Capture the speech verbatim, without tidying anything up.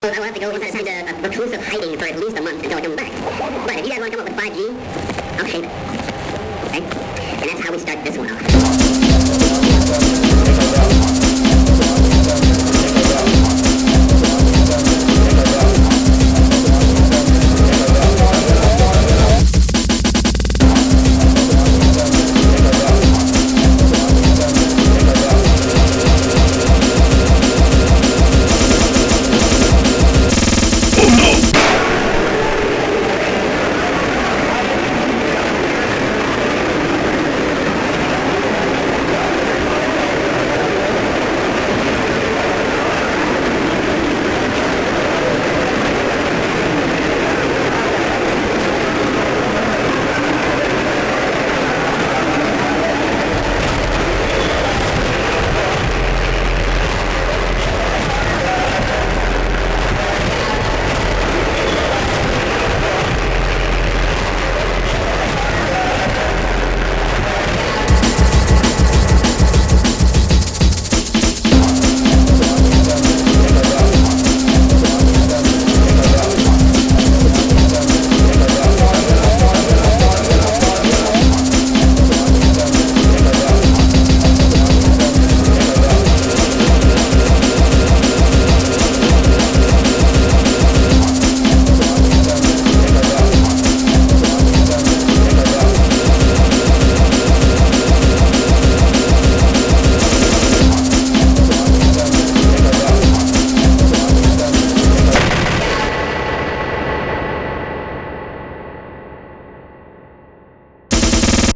I will have to go inside a, a reclusive hiding for at least a month until I come back. But if you guys want to come up with five G, I'll shave it. Okay? And that's how we start this one off.